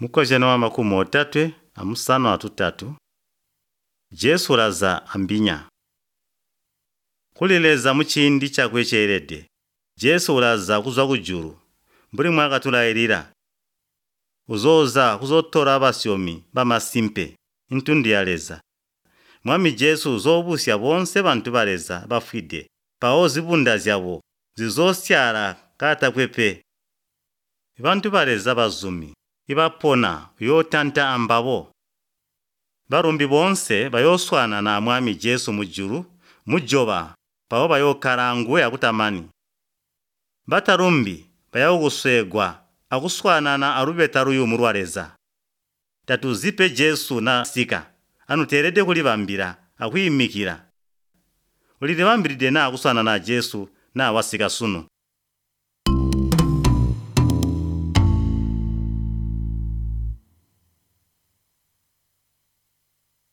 Mukojana wa makumi otatwe amusanu atutatu Jesu laza ambinya. Kulileza muchindi chakwecheredde Jesu laza kuzwa kujulu mbuli mwaka tulayirira uzoza kuzotora abasyomi bamasimpe intundi yaleza. Mwami Jesu zobusya bonse bantu baleza bafwide pawo zibunda zyabo zizosyala katakwepe. Bantu baleza bazumi ibapona yotanta ambabo. Barumbi bonse bayoswana na mwami Jesu mujulu mujoba pawo bayokarangwe akutamani. Batarumbi bayawuguswegwa akuswana na arubeta ruyu murwaleza. Tatuzipe Jesu na sika anuterede kulibambira akuyimikira. Ulilibambiride na akuswana na Jesu na wasika sunu.